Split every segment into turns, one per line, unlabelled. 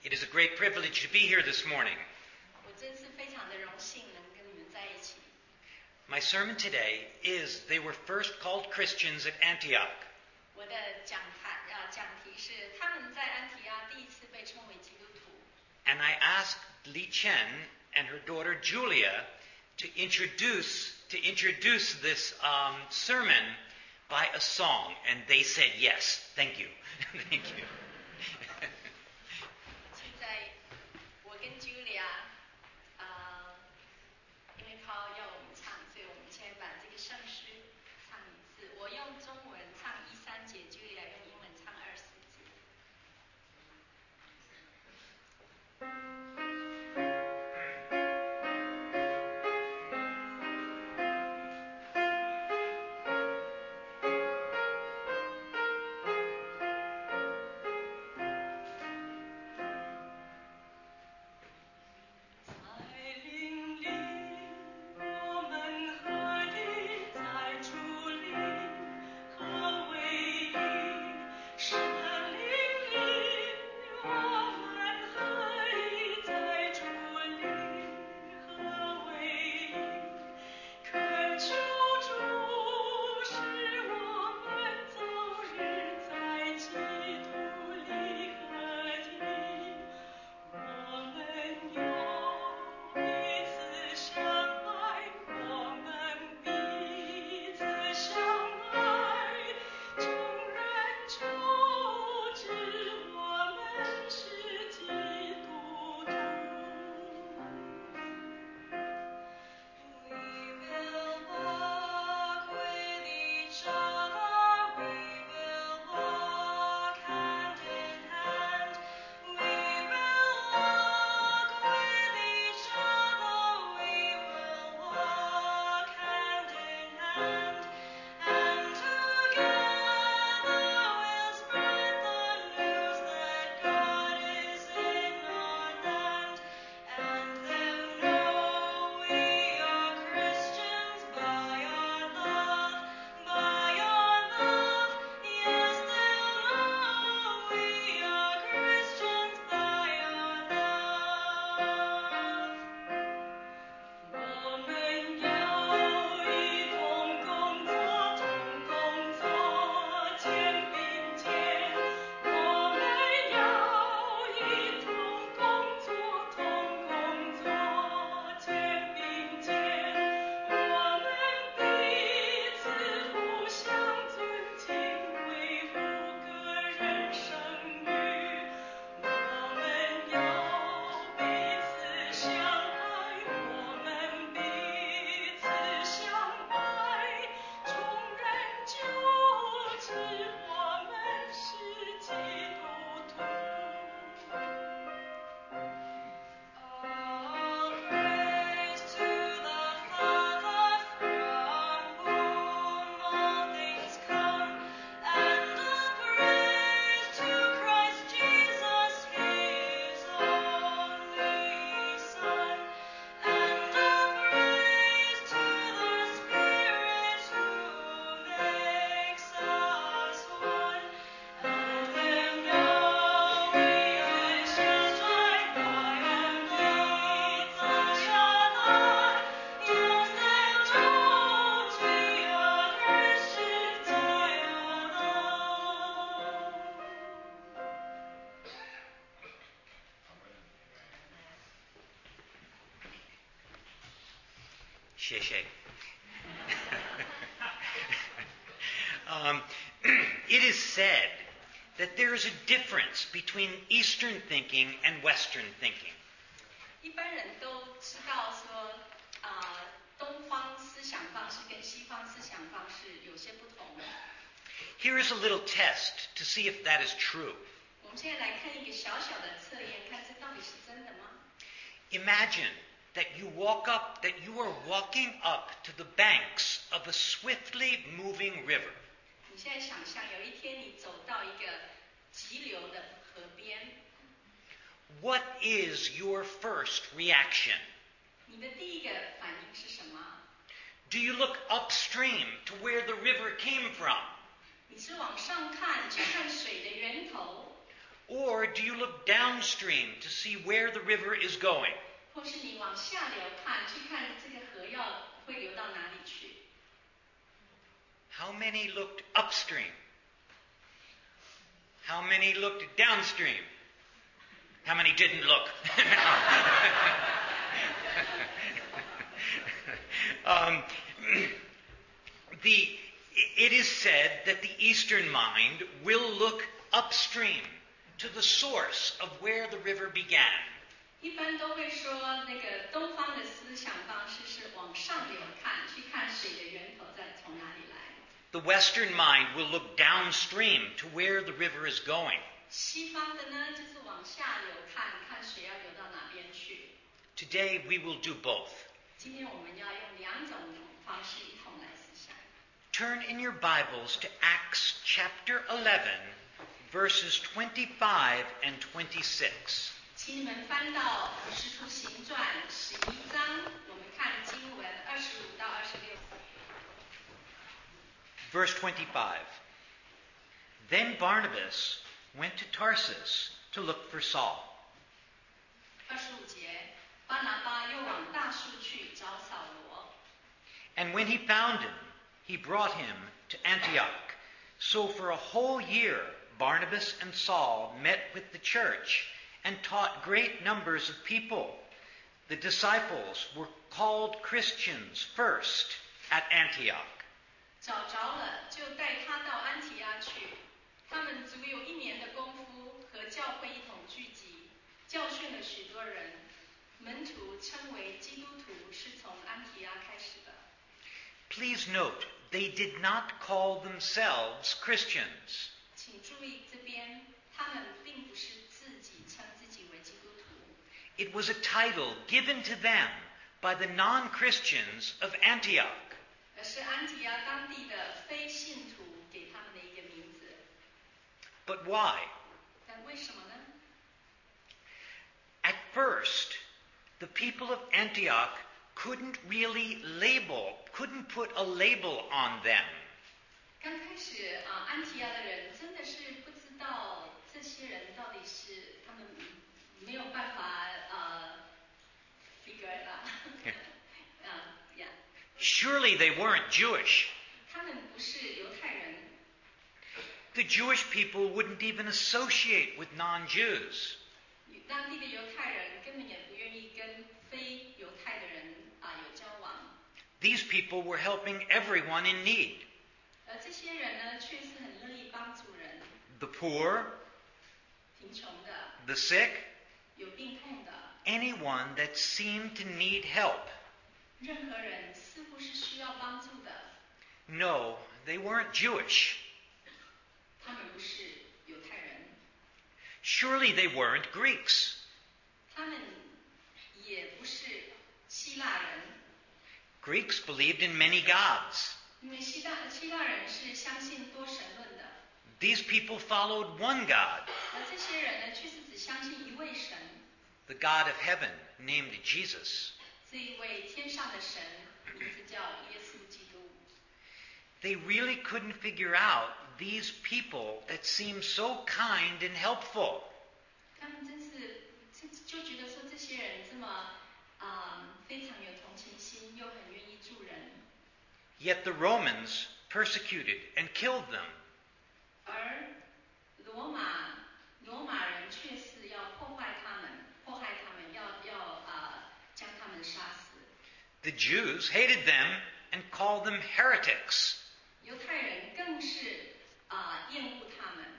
It is a great privilege to be here this morning.
我真是非常的荣幸能跟你们在一起。
My sermon today is They Were First Called Christians at Antioch.
我的讲题是他们在安提阿第一次被称为基督徒。
And I asked Li Chen and her daughter Julia to introduce this sermon by a song, and they said yes. Thank you. Thank you.
现在我跟 Julia， 因为Paul要我们唱，所以我们先把这个圣诗唱一次。我用中文唱1、3节 ，Julia 用英文唱2、4节。
谢谢。It is said that there is a difference between Eastern thinking and Western thinking.
一般人都知道说，东方思想方式跟西方思想方式有些不同。
Here is a little test to see if that is true.
我们现在来看一个小小的测验，看这到底是真的吗？
Imagine that you are walking up to the banks of a swiftly moving river.
你现在想象有一天你走到一个急流的河边，
What is your first reaction?
你的第一个反应是什么？
Do you look upstream to where the river came from?
你是往上看，去看水的源头，
Or do you look downstream to see where the river is going?
或是你往下流看，去看这个河要会流到哪里去？
How many looked upstream? How many looked downstream? How many didn't look? It is said that the Eastern mind will look upstream to the source of where the river began.
一般都会说，那个东方的思想方式是往上流看，去看水的源头在从哪里来。
The Western mind will look downstream to where the river is going.
西方的呢，就是往下流看，看水要流到哪边去。
Today we will do both.
今天我们要用两种方式一同来思想。
Turn in your Bibles to Acts chapter 11, verses 25 and 26.
请你们翻到《使徒行传》11章，我们看经文25到26。
Verse 25. Then Barnabas went to Tarsus to look for Saul.
25节，巴拿巴又往大树去找扫罗。
And when he found him, he brought him to Antioch. So for a whole year, Barnabas and Saul met with the church and taught great numbers of people. The disciples were called Christians first at Antioch.
找着了，就带他到安提阿去。他们足有1年的功夫，和教会一同聚集，教训了许多人。门徒称为基督徒，是从安提阿开始的。
Please note, they did not call themselves Christians.
请注意这边，他们并不是自己称自己为基督徒，
It was a title given to them by the non-Christians of Antioch.
而是安提阿当地的非信徒给他们的一个名字。
But why?
但为什么呢？
At first, the people of Antioch couldn't put a label on them.
刚开始安提阿的人真的是不知道这些人到底是他们没有办法figure it out yeah.
Surely they weren't Jewish.
他们不是犹太人，
The Jewish people wouldn't even associate with non-Jews.
当地的犹太人根本也不愿意跟非犹太的人有交往。
These people were helping everyone in need.
而这些人呢，却是很乐意帮助人，
The poor,
贫穷的、
the sick,
有病痛的，
anyone that seemed to need help.
任何人似乎是需要帮助的。
No, they weren't Jewish.
他们不是犹太人，
Surely they weren't Greeks.
他们也不是希腊人，
Greeks believed in many gods.
因为希腊人是相信多神论的，
These people followed one God,
而这些人呢，却是只相信一位神，
the God of heaven, named Jesus.
这一位天上的神，名字叫耶稣基督。
They really couldn't figure out these people that seemed so kind and helpful.
他们真是就觉得说这些人这么非常有同情心，又很愿意助人。
Yet the Romans persecuted and killed them.
而罗马人却是要迫害他们，要将他们杀死。
The Jews hated them and called them heretics.
犹太人更是厌恶他们。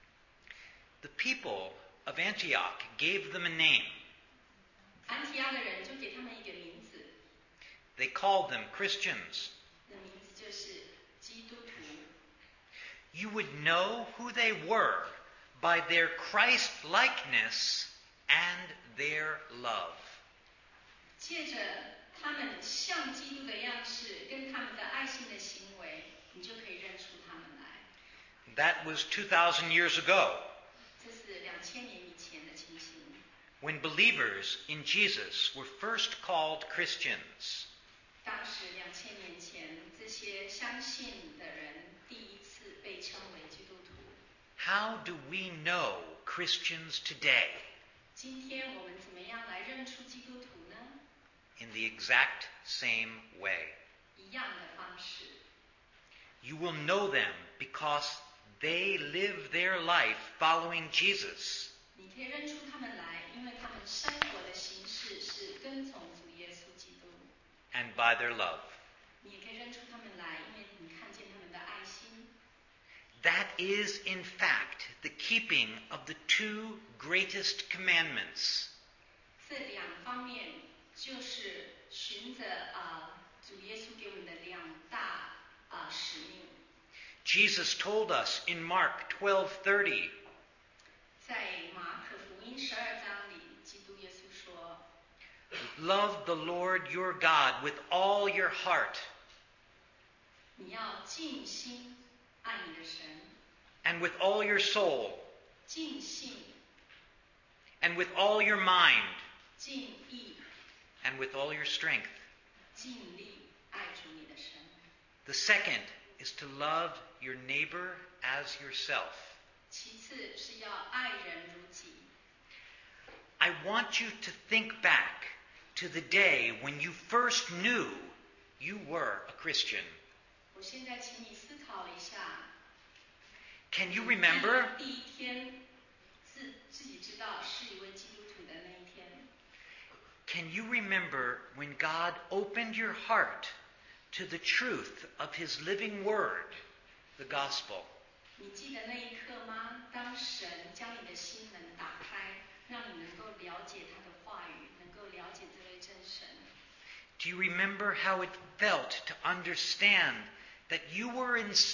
The people of Antioch gave them a name.
安提阿的人就给他们一个名字，
They called them Christians.
那名字就是基督徒。
You would know who they were by their Christ-likeness and their love.
借着他们像基督的样式，跟他们的爱心的行为，你就可以认出他们来。
That was 2,000 years ago,
这是2000年以前的情形。
when believers in Jesus were first called Christians.
当时2000年前，这些相信的人第一次被称为基督徒。
how do we know Christians today?
今天我们怎么样来认出基督徒呢？
In the exact same way.
一样的方式，
You will know them because they live their life following Jesus.
你可以认出他们来，因为他们生活的形式是跟从主耶稣基督。
And by their love.
你也可以认出他们来，因为你看见他们的爱心。
That is, in fact, the keeping of the two greatest commandments.
这两方面就是循着主耶稣给我们的两大使命。
Jesus told us in Mark 12:30,
在马可福音12章里，基督耶稣说
Love the Lord your God with all your heart,：“
你要尽心爱你的神，
and with all your soul,
尽性、
and with all your mind,
尽意、
and with all your strength.
尽力爱主你的神。
The second is to love your neighbor as yourself.
其次是要爱人如己。
I want you to think back to the day when you first knew you were a Christian.
我现在请你思考一下，
Can you remember?
第一天自己知道是一位基督徒的那一天。
Can you remember when God opened your heart to the truth of His living Word, the Gospel?
你记得那一刻吗？当神将你的心门打开，让你能够了解他的话语，能够了解这位真神。
Do you remember how it felt to understand that you were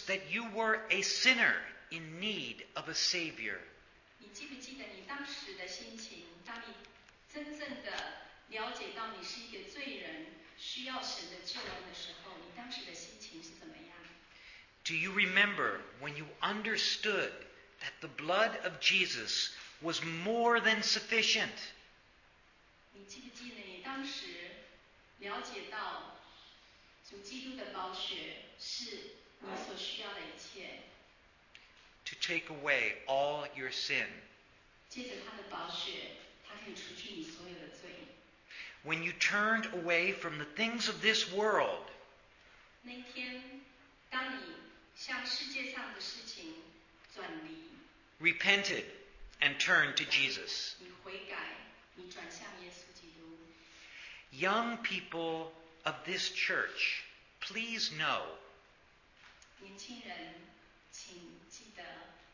a sinner in need of a Savior?
你记不记得你当时的心情？当你真正的了解到你是一个罪人，需要神的救恩的时候，你当时的心情是怎么样？
Do you remember when you understood that the blood of Jesus was more than sufficient?
你记不记得你当时了解到主基督的宝血是你所需要的一切？
To take away all your sin.
借着他的宝血，他可以除去你所有的罪。
When you turned away from the things of this world
那一天，当你向世界上的事情转离，
repented and turned to Jesus.
你悔改，你转向耶稣基督。
Young people of this church, please know
年轻人，请记得，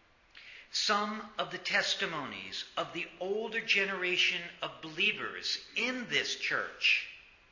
some of the testimonies of the older generation of believers in this church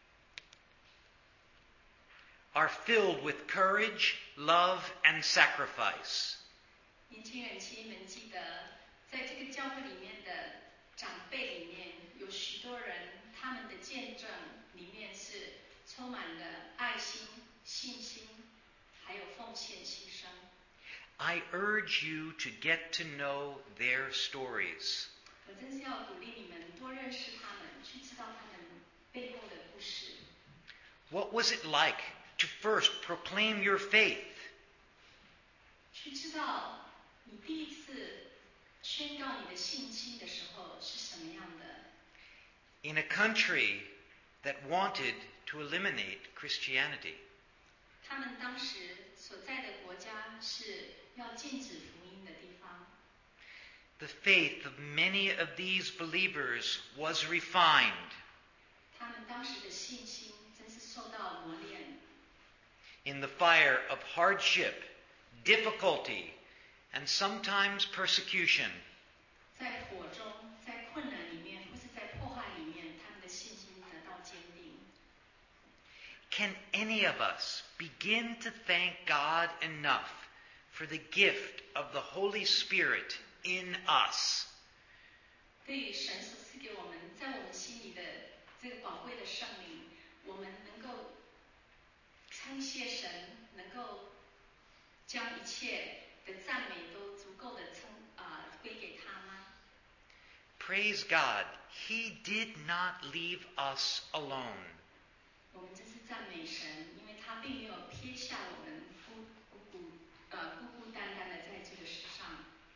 are filled with courage, love, and sacrifice.
年轻人，请你们记得，在这个教会里面的长辈里面，有许多人，他们的见证里面是充满了爱心、信心，还有奉献、牺牲。
I urge you to get to know their stories.
我真是要鼓励你们多认识他们，去知道他们背后的故事。
What was it like to first proclaim your faith?
去知道你第一次宣告你的信心的时候是什么样的。
In a country that wanted to eliminate Christianity.
他们当时所在的国家是要禁止福音的地方。
The faith of many of these believers was refined.
他们当时的信心真是受到磨练，
In the fire of hardship, difficulty, and sometimes persecution.
在火中，在困难里面，或是在迫害里面，他们的信心得到坚定。
Can any of us begin to thank God enough for the gift of the Holy Spirit in us?
对于神所赐给我们，在我们心里的这个宝贵的圣灵，我们能够称谢神，能够将一切的赞美都足够的归给他吗？
Praise God, He did not leave us alone.
我们真是赞美神，因为他并没有撇下我们孤孤单单的在这个世上。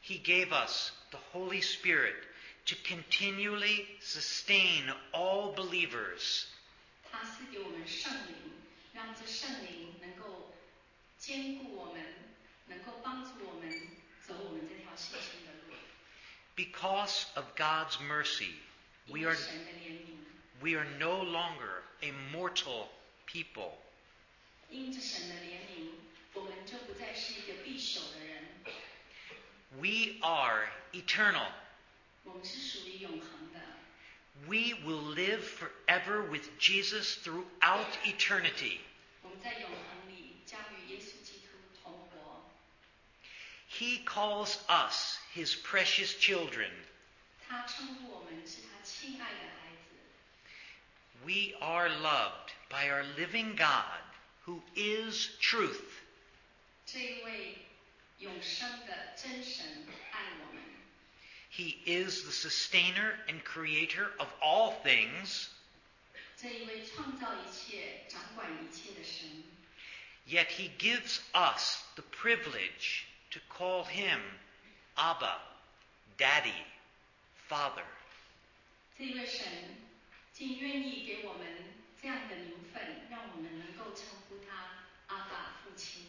He gave us the Holy Spirit to continually sustain all believers.
他赐给我们圣灵，让这圣灵能够兼顾我们，能够帮助我们走我们这条信心的路。
Because of God's mercy,
因
we
为
are,
神的怜悯，
we are no longer a mortal people.
因着神的怜悯，我们就不再是一个必朽的人，
We are eternal.
我们是属于永恒的。
We will live forever with Jesus throughout eternity.
我们在永恒里将与耶稣基督同活。
He calls us his precious children.
他称呼我们是他亲爱的孩子。
We are loved by our living God, who is truth.
这一位永生的真神爱我们，
He is the sustainer and creator of all things,
这一位创造一切、掌管一切的神，
yet he gives us the privilege to call him Abba, Daddy, Father.
这一位神竟愿意给我们这样的名分，让我们能够称呼他阿爸父亲。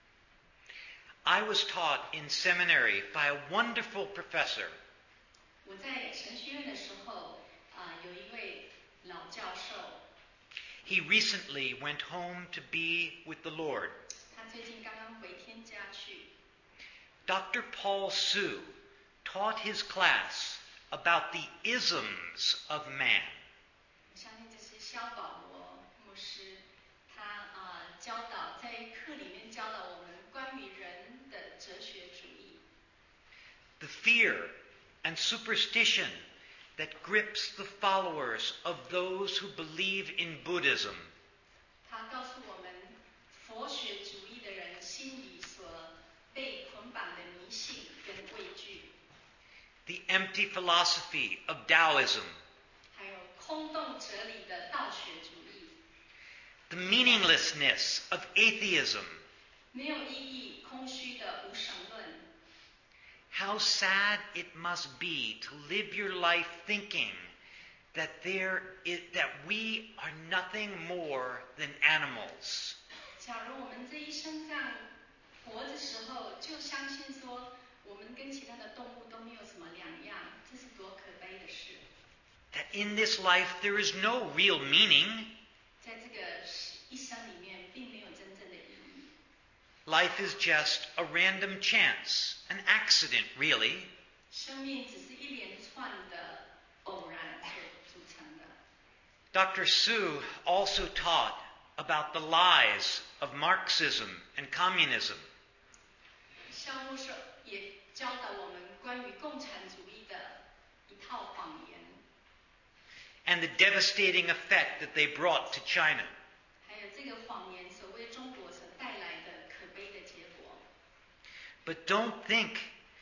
I was taught in seminary by a wonderful professor.
我在神学院的时候，有一位老教授，
He recently went home to be with the Lord.
他最近刚刚回天家去。
Dr. Paul Su taught his class about the isms of man.
我相信这是萧保罗牧师，他教导在课里面教导我们关于人的哲学主义，
The fear and superstition that grips the followers of those who believe in Buddhism.
他告诉我们佛学主义的人心里所被捆绑的迷信跟畏惧，
The empty philosophy of Taoism.
还有空洞哲理的道学主义，
The meaninglessness of atheism.
没有意义、空虚的无神论。
How sad it must be to live your life thinking that we are nothing more than animals.
假如我们这一生这样活的时候，就相信说我们跟其他的动物都没有什么两样，这是多可悲的事。
That in this life there is no real meaning.
在这个一生里面，并没有真正的意义。
Life is just a random chance, an accident, really.
生命只是一连串的偶然所组成的。
Dr. Su also taught about the lies of Marxism and communism.
萧牧师也教导我们关于共产主义的一套谎言，
and the devastating effect that they brought to China.
还有这个谎言所为中国所带来的可悲的结果。
But don't think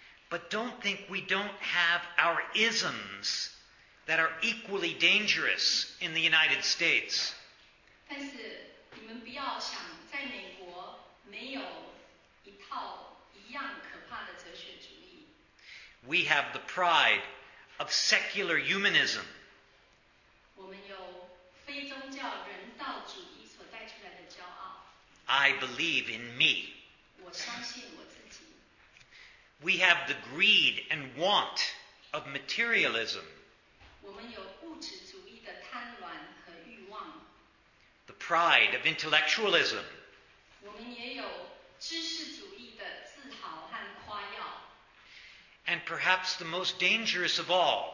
we don't have our isms that are equally dangerous in the United States.
但是你们不要想，在美国没有一套一样可怕的哲学主义。
We have the pride of secular humanism.
我们有非宗教人道主义所带出来的骄傲。
I believe in me.
我相信我自己。
We have the greed and want of materialism.
我们有物质主义的贪婪和欲望。
The pride of intellectualism.
我们也有知识主义的自豪和夸耀。
And perhaps the most dangerous of all,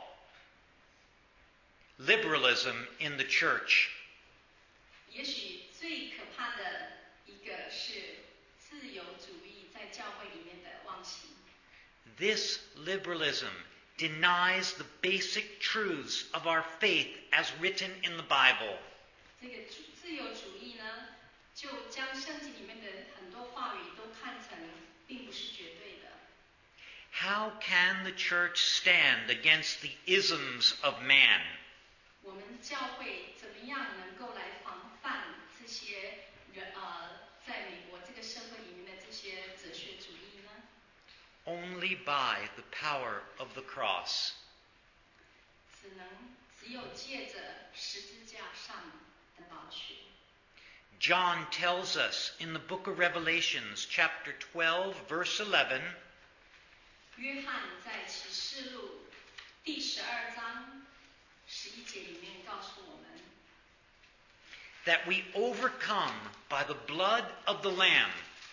liberalism in the church.
也许最可怕的一个是自由主义在教会里面的妄行。
This liberalism denies the basic truths of our faith as written in the Bible.
这个自由主义呢，就将圣经里面的很多话语都看成并不是绝对的。
How can the church stand against the isms of man?
我们教会怎么样能够来防范这些人在美国这个社会里面的这些哲学主义呢？
only by the power of the cross.
只有借着十字架上的宝血。
John tells us in the book of Revelations, chapter 12, verse 11,
约翰在启示录第12章11节里面告诉我们，
that we overcome by the blood of the Lamb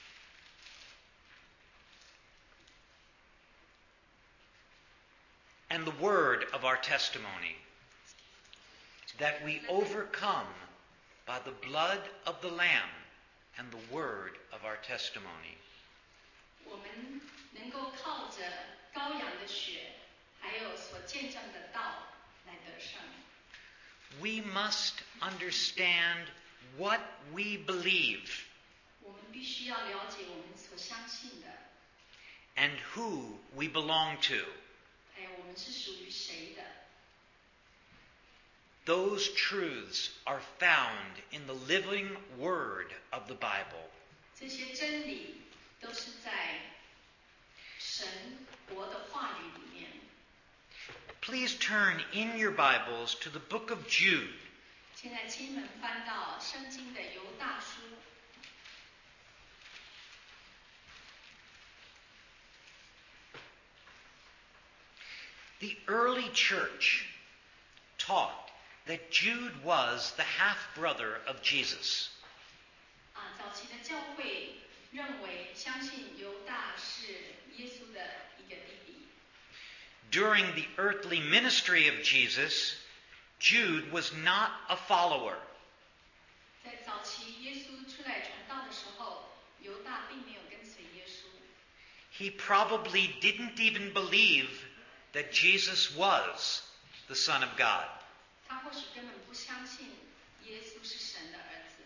and the word of our testimony. That we overcome by the blood of the Lamb and the word of our testimony.
我们能够靠着羔羊的血，还有所见证的道来得胜。
We must understand what we believe
我们必须要了解我们所相信的，
and who we belong to.
还有我们是属于谁的。
Those truths are found in the living word of the Bible.
这些真理都是在神活的话语里面。
Please turn in your Bibles to the book of Jude.
现在亲们翻到圣经的犹大书。
The early church taught that Jude was the half-brother of Jesus.
早期的教会认为，相信犹大是耶稣的一个弟弟。
During the earthly ministry of Jesus, Jude was not a follower.
在早期耶稣出来传道的时候，犹大并没有跟随耶稣。
He probably didn't even believe that Jesus was the Son of God.
他或许根本不相信耶稣是神的儿子。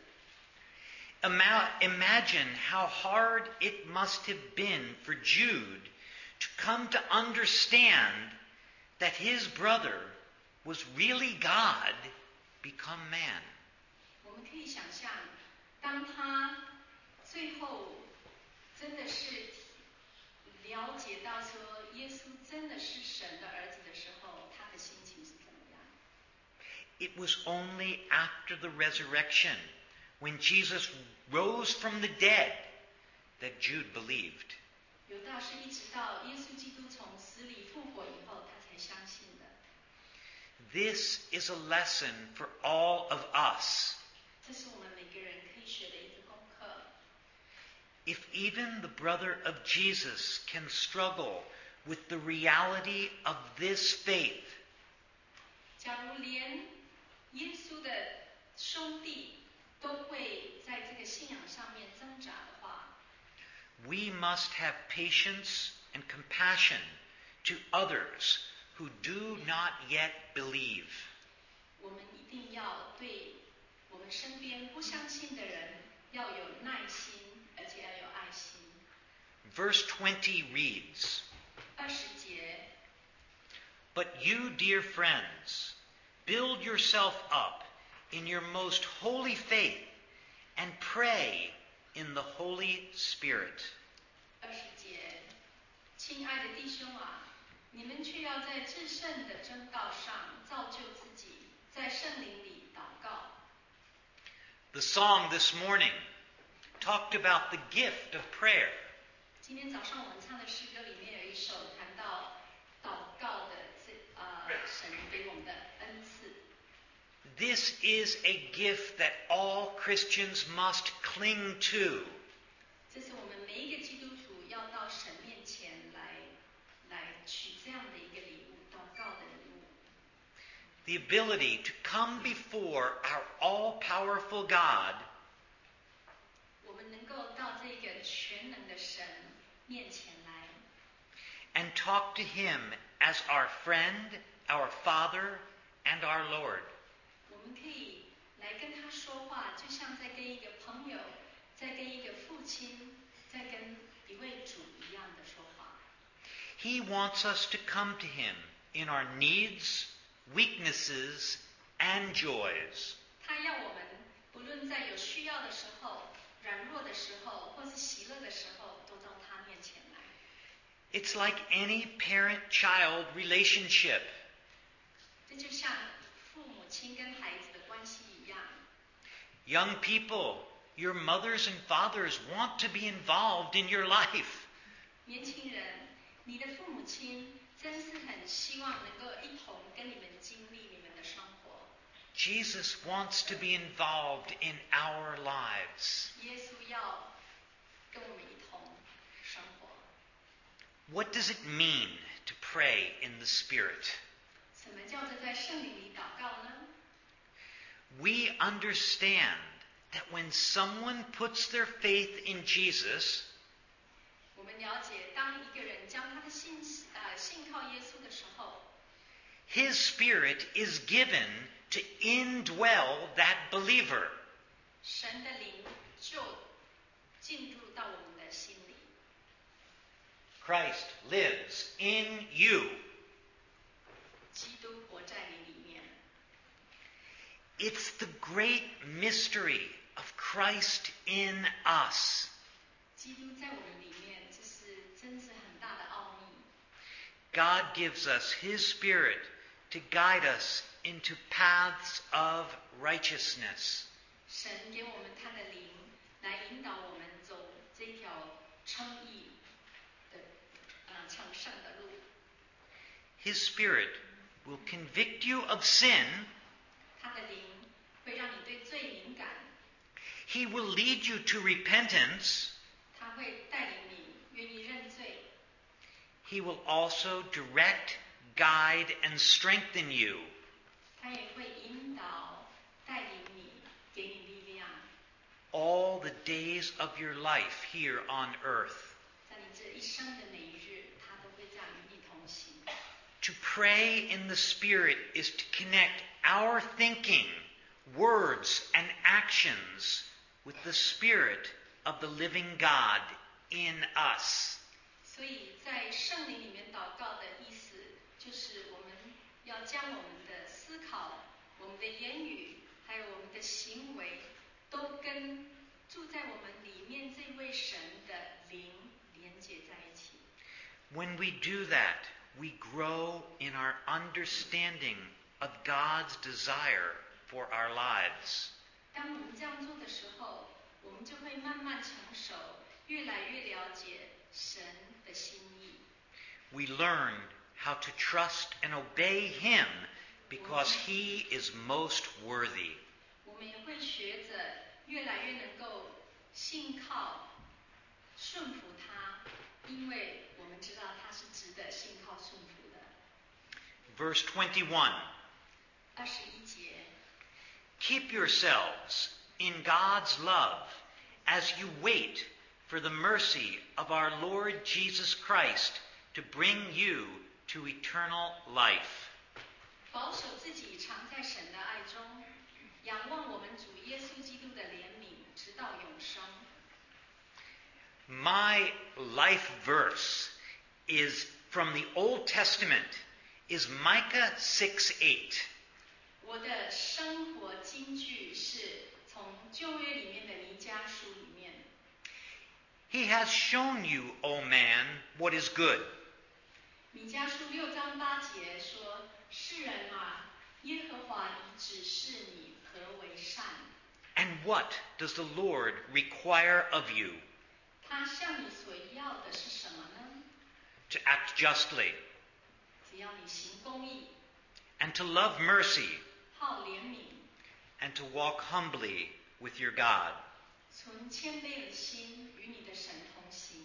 Imagine how hard it must have been for Jude to come to understand that his brother was really God become man.
我们可以想象，当他最后真的是了解到说耶稣真的是神的儿子的时候，他的心情是怎么样？
It was only after the resurrection, when Jesus rose from the dead, that Jude believed.
犹大是一直到耶稣基督从死里复活以后，他才相信的。
This is a lesson for all of us.
这是我们每个人可以学的一个功课。
If even the brother of Jesus can struggle with the reality of this faith,
假如连耶稣的兄弟都会在这个信仰上面挣扎的话，
we must have patience and compassion to others who do not yet believe.
我们一定要对我们身边不相信的人要有耐心，而且要有爱心。
Verse 20 reads,
20节，
But you, dear friends, build yourself up in your most holy faith and pray in the Holy Spirit.
20节，亲爱的弟兄啊，你们却要在至圣的真道上造就自己，在圣灵里祷告。
The song this morning talked about the gift of prayer.
今天早上我们唱的诗歌里面有一首谈到祷告的神给我们的恩赐。
This is a gift that all Christians must cling to.
这是我们每一个基督徒要到神面前来取这样的一个礼物，祷告的礼物。
The ability to come before our all-powerful God
我们能够到这个全能的神面前来，
and talk to Him as our friend, our Father, and our Lord.
我们可以来跟他说话，就像在跟一个朋友，在跟一个父亲，在跟一位主一样的说话。
He wants us to come to Him in our needs, weaknesses, and joys.
他要我们不论在有需要的时候、软弱的时候，或是喜乐的时候，都到他面前来。
It's like any parent-child relationship.
这就像父母亲跟孩子的关系一样。
Young people, your mothers and fathers want to be involved in your life.
年轻人，你的父母亲真是很希望能够一同跟你们经历你们的生活。
Jesus wants to be involved in our lives.
耶稣要跟我们一同生活。
What does it mean to pray in the Spirit?
什么叫做在圣灵里祷告呢？
We understand that when someone puts their faith in Jesus,
我们了解，当一个人将他的信靠耶稣的时候，
His Spirit is given to indwell that believer.
神的灵就进入到我们的心里。
Christ lives in you.
基督活在你里面。
It's the great mystery of Christ in us.
基督在我们里面，这是真是很大的奥秘。
God gives us His Spirit to guide us into paths of righteousness.
神给我们他的灵，来引导我们走这条称义的成圣的路。
His Spirit will convict you of sin.
他的灵会让你对罪敏感，
He will lead you to repentance.
他会带领你愿意认罪，
He will also direct, guide, and strengthen you.
他也会引导带领你，给你力量，
All the days of your life here on earth.
在你这一生的每一日，他都会这样与你同行。
To pray in the Spirit is to connect our thinking, words, and actions with the Spirit of the living God in us.
所以在圣灵里面祷告的意思，就是我们要将我们的思考、我们的言语，还有我们的行为，都跟住在我们里面这位神的灵连接在一起。
When we do that, we grow in our understanding of God's desire for our lives.
当我们这样做的时候，我们就会慢慢成熟，越来越了解神的心意。
We learn how to trust and obey Him because He is most worthy.
我们也会学着越来越能够信靠、顺服他，因为我们知道他是值得信靠顺服的。
Verse 21.
21节，
Keep yourselves in God's love as you wait for the mercy of our Lord Jesus Christ to bring you to eternal life.
保守自己常在神的爱中，仰望我们主耶稣基督的怜悯，直到永生。
My life verse is from the Old Testament, is Micah 6:8.
我的生活金句是从旧约里面的弥迦书里面。
He has shown you, O man, what is good.
弥迦书6章8节说：“世人啊，耶和华已指示你何为善。
And what does the Lord require of you?
他向你所要的是什么呢？
To act justly,
只要你行公义，
and to love mercy,
好怜悯，
and to walk humbly with your God.
存谦卑的心，与你的神同行。”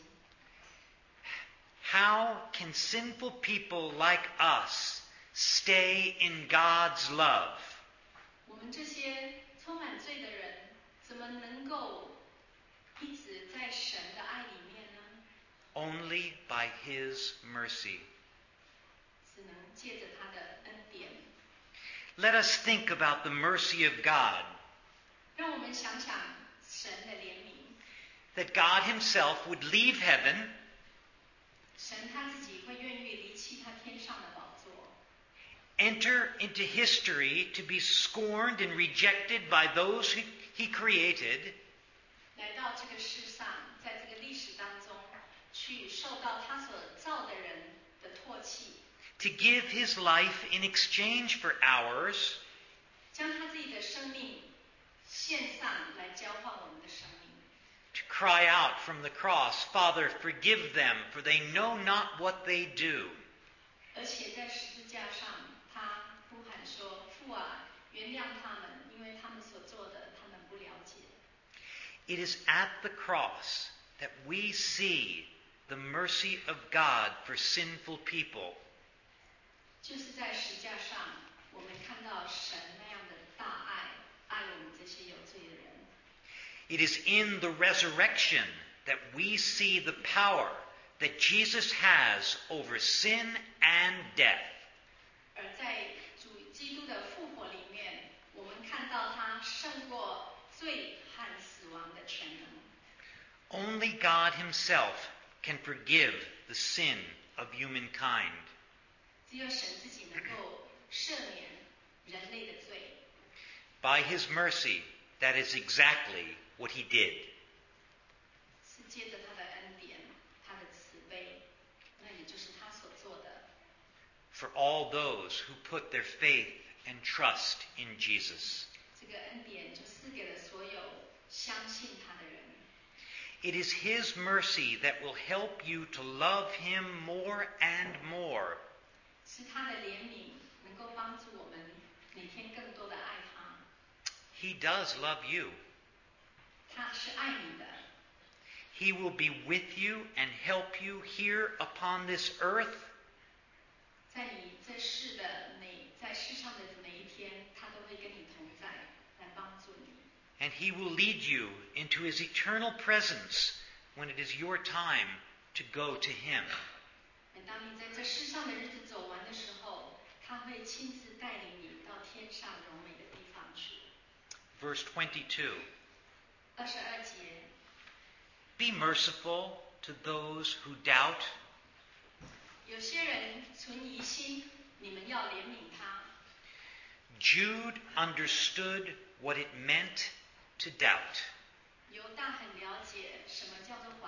How can sinful people like us stay in God's love?
我们这些充满罪的人，怎么能够一直在神的爱里面呢？
Only by His mercy.
只能借着他的恩典。
Let us think about the mercy of God,
让我们想想神的怜悯，
that God Himself would leave heaven,
神他自己会愿意离弃他天上的宝座，
enter into history to be scorned and rejected by those He created,
来到这个世上，在这个历史当中，去受到他所造的人的唾弃，
to give his life in exchange for ours,
将他自己的生命献上来交换我们的生命，
to cry out from the cross, Father, forgive them, for they know not what they do.
而且在十字架上，他呼喊说：“父啊，原谅他们，因为他们所做的，他们不了解。”
It is at the cross that we see the mercy of God for sinful people.
就是在十字架上，我们看到神那样的大爱，爱我们这些有罪的人。
It is in the resurrection that we see the power that Jesus has over sin and death.
而在基督的复活里面，我们看到他胜过罪和死亡的全能。
Only God himself can forgive the sin of humankind.
只有神自己能够赦免人类的罪。
By his mercy, that is exactly what he did.
是借着他的恩典，他的慈悲，那也就是他所做的。
For all those who put their faith and trust in Jesus.
这个恩典就赐给了所有相信他的人。
It is his mercy that will help you to love him more and more.
是他的怜悯能够帮助我们每天更多的爱他。
He does love you.
他是爱你的，
He will be with you and help you here upon this earth,
在你在世上的每一天，他都会跟你同在，来帮助你。
and he will lead you into his eternal presence when it is your time to go to him.
当你在这世上的日子走完的时候，他会亲自带领你到天上荣美的地方去。
Verse 22.
22节，
Be merciful to those who doubt.
有些人存疑心，你们要怜悯他。
Jude understood what it meant to doubt.
犹大很了解什么叫做怀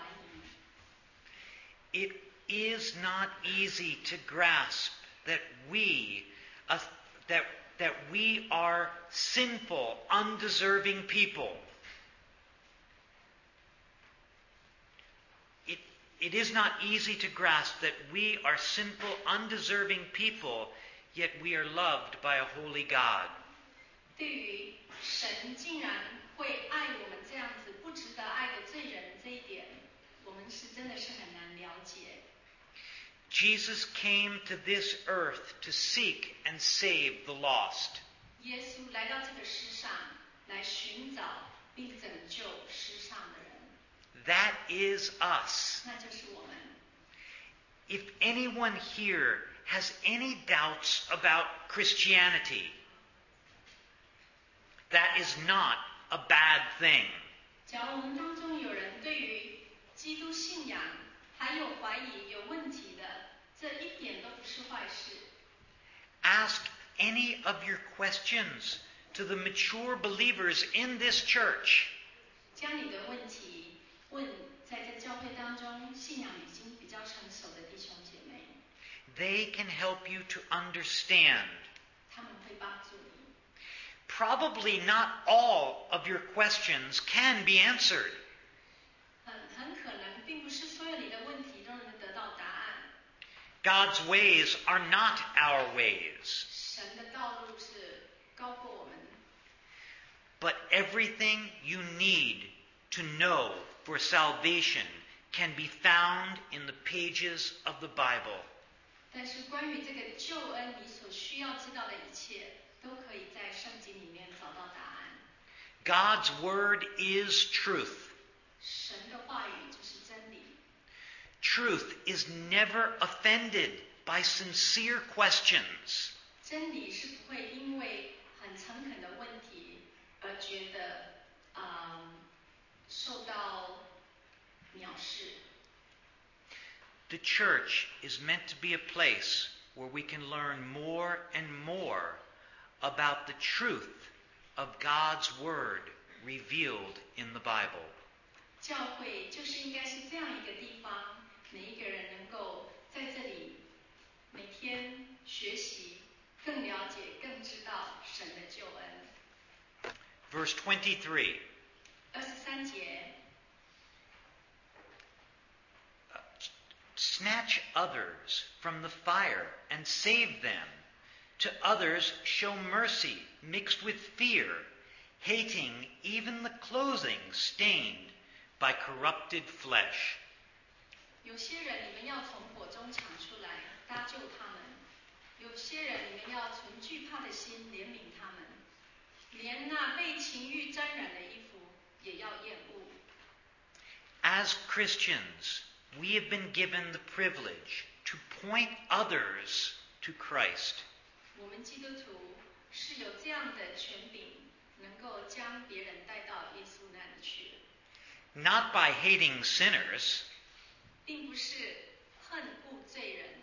疑。
It is not easy to grasp that we are sinful, undeserving people. It is not easy to grasp that we are sinful, undeserving people, yet we are loved by a holy God.
对于神竟然会爱我们这样子不值得爱的罪人这一点，我们是真的是很难了解。
Jesus came to this earth to seek and save the lost.
耶稣来到这个世上，来寻找并拯救世上的人，
That is us.
那就是我们。
If anyone here has any doubts about Christianity, that is not a bad thing.
假如我们当中有人对于基督信仰还有怀疑、有问题的，这一点都不是坏事。
Ask any of your questions to the mature believers in this church.
将你的问题问在这教会当中信仰已经比较成熟的弟兄姐妹，
They can help you to understand.
他们会帮助你。
Probably not all of your questions can be answered.
很可能并不是所有你的问题都能得到答案。
God's ways are not our ways.
神的道路是高过我们，
But everything you need to know for salvation can be found in the pages of the Bible.
但是关于这个救恩，你所需要知道的一切，都可以在圣经里面找到答案。
God's word is truth.
神的话语就是真理，
Truth is never offended by sincere questions.
真理是不会因为很诚恳的问题而觉得受到藐视。
The church is meant to be a place where we can learn more and more about the truth of God's word revealed in the Bible.
教会就是应该是这样一个地方，每一个人能够在这里每天学习，更了解、更知道神的救恩。
Verse 23.
23节，
Snatch others from the fire and save them. To others show mercy mixed with fear, hating even the clothing stained by corrupted flesh.
有些人你们要从火中抢出来，搭救他们；有些人你们要存惧怕的心怜悯他们，连那被情欲沾染的衣服也要厌恶。
As Christians, we have been given the privilege to point others to Christ.
我们基督徒是有这样的权柄，能够将别人带到耶稣那里去，
Not by hating sinners,
并不是恨恶罪人，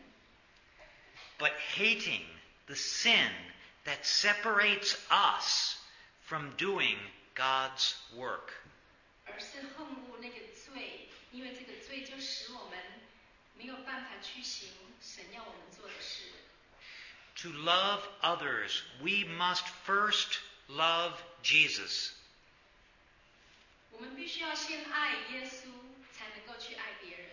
but hating the sin that separates us from doing God's work.
而是恨恶那个罪，因为这个罪就使我们没有办法去行神要我们做的事。
To love others, we must first love Jesus.
我们必须要先爱耶稣，才能够去爱别人。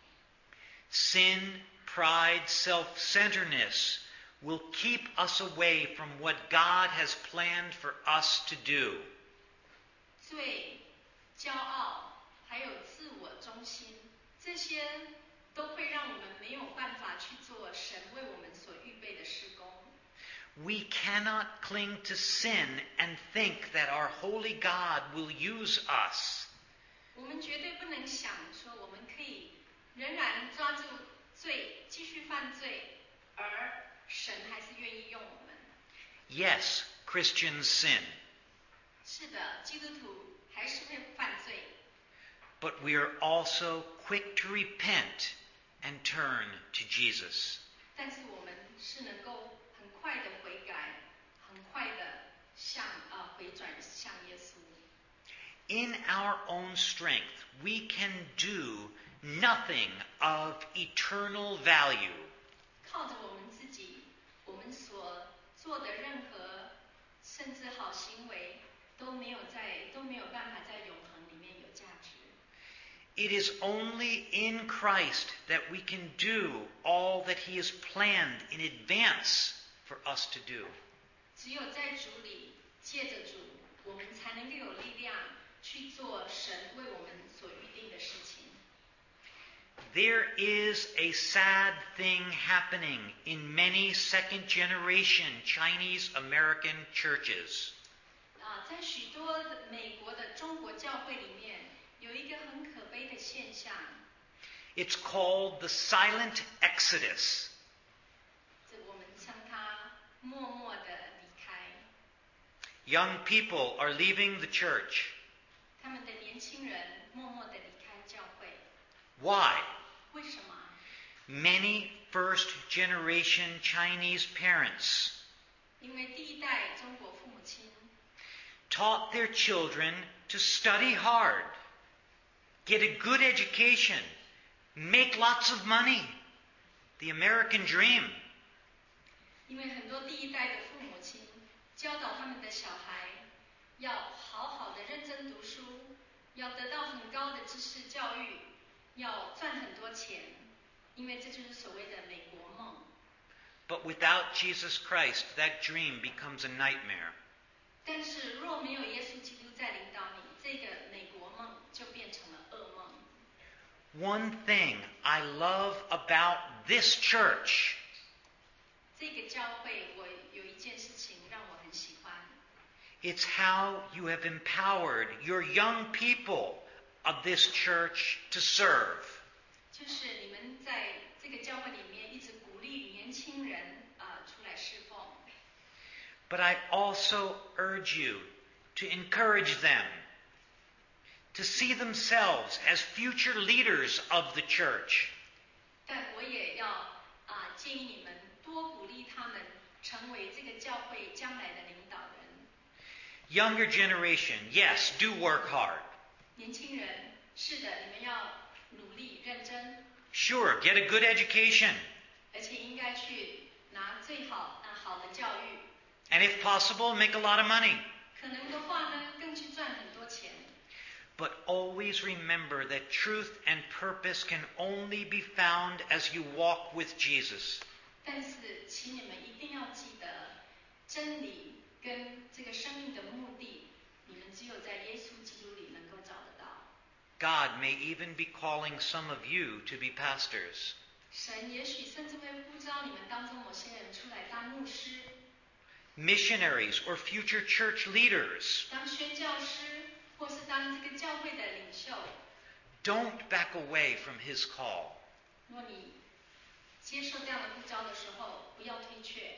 Sin, pride, self-centeredness will keep us away from what God has planned for us to do.
罪、骄傲，还有自我中心，这些都会让我们没有办法去做神为我们所预备的事工。
We cannot cling to sin and think that our holy God will use us.
我们绝对不能想说我们可以仍然抓住罪，继续犯罪，而神还是愿意用我们。
Yes, Christians sin,
是的，基督徒还是会犯罪，
but we are also quick to repent and turn to Jesus.
但是我们是能够很快的悔改，很快的回转向耶稣。
In our own strength, we can do nothing of eternal value.
靠着我们自己，我们所做的任何甚至好行为都没有办法在永恒里面有价值。
It is only in Christ that we can do all that He has planned in advance for us to do.
只有在主里，借着主，我们才能够有力量去做神为我们所预定的事情。
There is a sad thing happening in many second-generation Chinese American churches.
在许多美国的中国教会里面，有一个很可悲的现象，
It's called the silent exodus.
这我们称它默默的离开。
Young people are leaving the church.
他们的年轻人默默的离开教会，
Why?
为什么？
Many first-generation Chinese parents
因为第一代中国父母亲
taught their children to study hard, get a good education, make lots of money. The American dream.
因为很多第一代的父母亲教导他们的小孩要好好的认真读书，要得到很高的知识教育，要赚很多钱，因为这就是所谓的美国梦。
But without Jesus Christ, that dream becomes a nightmare.
但是若没有耶稣基督在领导你，这个美国梦就变成了噩梦。
One thing I love about this church
这个教会，我有一件事情让我很喜欢，
it's how you have empowered your young people of this church to serve.
就是你们在这个教会里面一直鼓励年轻人出来侍奉。
But I also urge you to encourage them to see themselves as future leaders of the church.
但我也要建议你们多鼓励他们成为这个教会将来的领导人。
Younger generation, yes, do work hard.
年轻人，是的，你们要努力认真。
Sure, get a good education.
而且应该去拿最好的教育。
And if possible, make a lot of money.
可能的话呢，更去赚很多钱。
But always remember that truth and purpose can only be found as you walk with Jesus.
但是，请你们一定要记得，真理跟这个生命的目的，你们只有在耶稣基督里能够找得到。
God may even be calling some of you to be pastors.
神也许甚至会呼召你们当中某些人出来当牧师、
missionaries or future church leaders.
当宣教师，或是当这个教会的领袖。
Don't back away from His call.
若你接受这样的呼召的时候，不要退却。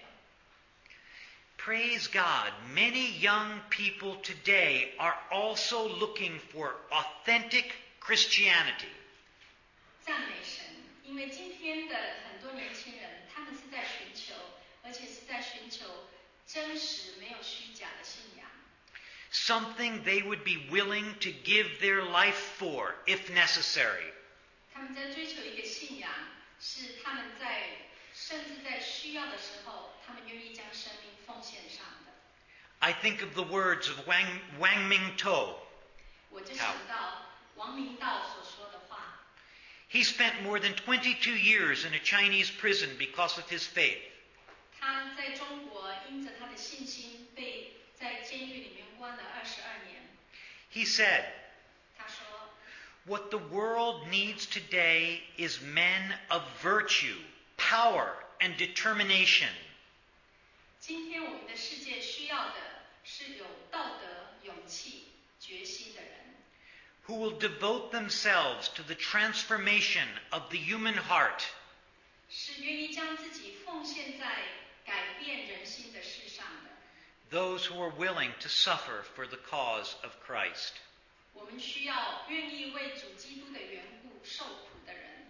Praise God, many young people today are also looking for authentic Christianity.
赞美神，因为今天的很多年轻人，他们是在寻求，而且是在寻求真实、没有虚假的信仰。
Something they would be willing to give their life for, if necessary.
他们在追求一个信仰，是他们甚至在需要的时候，他们愿意将生命奉献上的。
I think of the words of Wang Mingtou.
我就想到王明道所说的话。
He spent more than 22 years in a Chinese prison because of his faith.
他在中国因着他的信心，被在监狱里面关了22年。
He said,
他说
what the world needs today is men of virtue, power, and determination.
今天我们的世界需要的是有道德、勇气、决心的人。
Who will devote themselves to the transformation of the human heart.
是愿意将自己奉献在改变人心的事上的。
Those who are willing to suffer for the cause of Christ.
我们需要愿意为主基督的缘故受苦的人。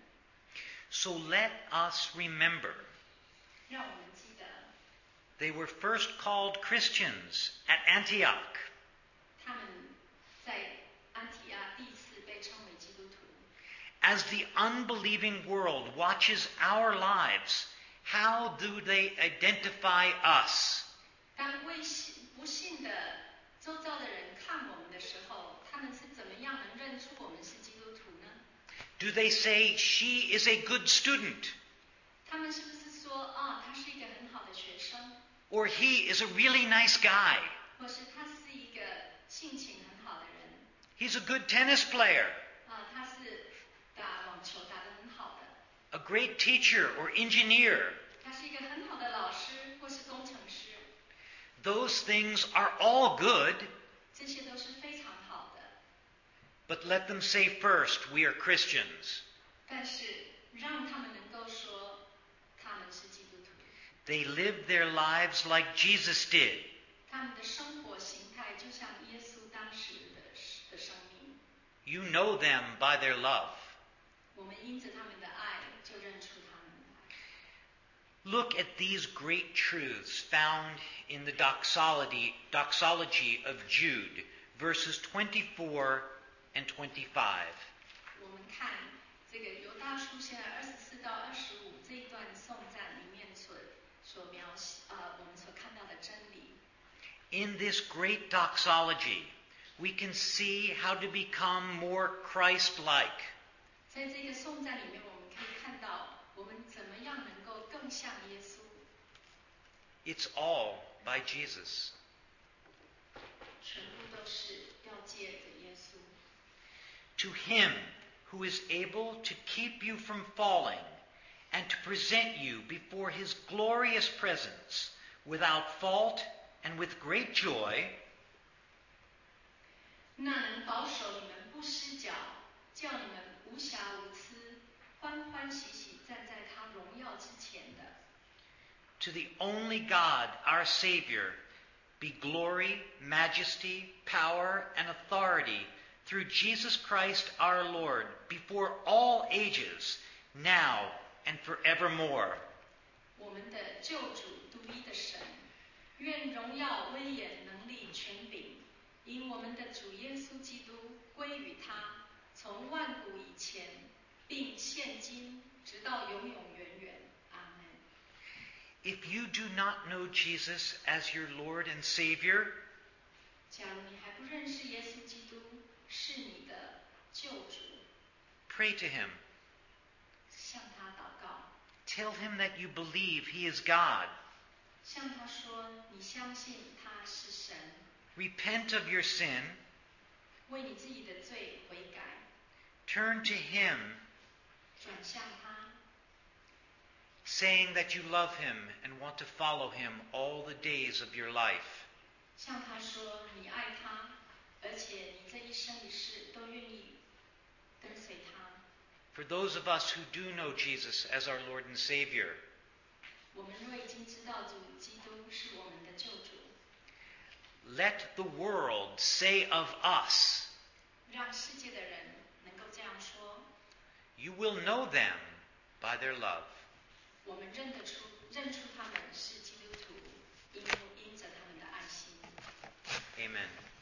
So let us remember.
让我们记得。
They were first called Christians at Antioch.
他们在安提阿第一次被称为基督徒。
As the unbelieving world watches our lives, how do they identify us?
当不信的周遭的人看我们的时候，他们是怎么样能认出我们是基督徒呢？
Do they say, she is a good student?
他们是不是说，他是一个很好的学生？
Or he is a really nice guy?
或是他是一个性情很好的人？
He's a good tennis player,
他是打网球打得很好的。
a great teacher or engineer.
他是一个很好的老师或是工程师。
Those things are all good,
这些都是非常好的。
but let them say first, we are Christians.
但是让他们能够说他们是基督徒。
They live their lives like Jesus did.
他们的生活形态就像耶稣当时的生命。
You know them by their love.
我们因着他们的爱，就认出他们来。
Look at these great truths found in the doxology of Jude, verses 24 and 25.
我们看这个犹大书现在24到25这一段颂赞里面所描写我们所看到的真理。
In this great doxology, we can see how to become more Christ-like.
在这个颂赞里面，我们可以看到我们怎么样能够更像耶稣。
It's all by Jesus.
全部都是要借着耶稣。
To him who is able to keep you from falling and to present you before his glorious presence without fault and with great joy.
那能保守你们不失脚，叫你们无瑕无疵，欢欢喜喜站在他荣耀之前的。
To the only God, our Savior, be glory, majesty, power, and authority through Jesus Christ our Lord, before all ages, now and forevermore.
我们的救主独一的神，愿荣耀、威严、能力、权柄，因我们的主耶稣基督归于他，从万古以前，并现今
if you do not know Jesus as your Lord and Savior,
假如你还不认识耶稣基督是你的救主，
pray to him.
向他祷告，
Tell him that you believe he is God.
向他说你相信他是神，
Repent of your sin.
为你自己的罪悔改，
Turn to him,
转向他，
saying that you love him and want to follow him all the days of your life.
向他说你爱他，而且你这一生一世都愿意跟随他。
For those of us who do know Jesus as our Lord and Savior,
我们若已经知道主基督是我们的救主，
let the world say of us,
让世界的人能够这样说：
you will know them by their love.
我们认出他们是基督徒，因着他们的爱心。
Amen.